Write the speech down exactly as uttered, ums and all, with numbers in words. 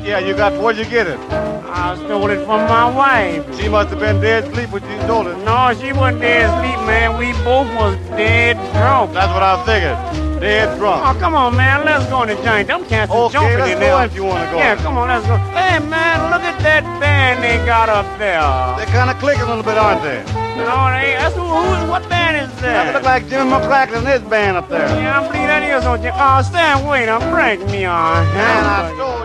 Yeah, you got, where'd you get it? I stole it from my wife. She must have been dead asleep when you stole it. No, she wasn't dead asleep, man. We both was dead drunk. That's what I figured. Dead drunk. Oh, come on, man. Let's go in the joint. Them cats are Okay, jumping let's in go there. if you want to go. Yeah, come on, let's go. Hey, man, look at that band they got up there. They're kind of clicking a little bit, aren't they? No, they ain't. That's who, who, what band is that? That look like Jimmy McCracken and his band up there. Yeah, I believe that is on Jim. Oh, Sam, wait, I'm breaking me on. Man, I stole